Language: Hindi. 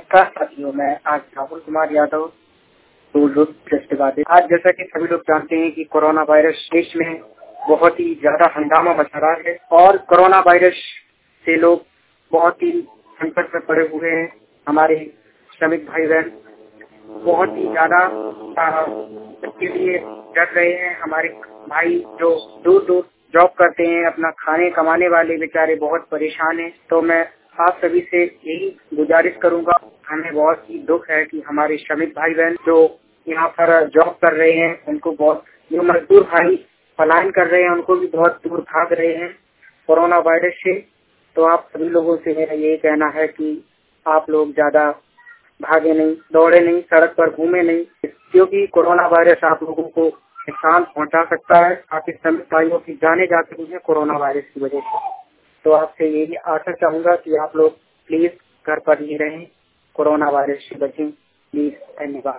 नमस्कार साथियों, मैं आज राहुल कुमार यादव आज जैसा कि सभी लोग जानते हैं कि कोरोना वायरस देश में बहुत ही ज्यादा हंगामा मचा रहा है और कोरोना वायरस से लोग बहुत ही संकट में पड़े हुए हैं। हमारे श्रमिक भाई बहन बहुत ही ज्यादा इसके लिए डर रहे हैं। हमारे भाई जो दूर दूर जॉब करते हैं, अपना खाने कमाने वाले बेचारे बहुत परेशान हैं। तो मैं आप सभी से यही गुजारिश करूंगा, हमें बहुत ही दुख है कि हमारे श्रमिक भाई बहन जो यहाँ पर जॉब कर रहे हैं, उनको बहुत जो मजदूर भाई पलायन कर रहे हैं, उनको भी बहुत दूर भाग रहे हैं कोरोना वायरस से। तो आप सभी लोगों से मेरा यही कहना है कि आप लोग ज्यादा भागे नहीं, दौड़े नहीं, सड़क पर घूमे नहीं, क्योंकि कोरोना वायरस आप लोगों को नुकसान पहुंचा सकता है। आपके श्रमिक भाइयों की जाने जा सकती है कोरोना वायरस की वजह से। तो आपसे यही आशा चाहूंगा कि आप लोग प्लीज घर पर ही रहें, कोरोना वायरस से बचें। प्लीज, धन्यवाद।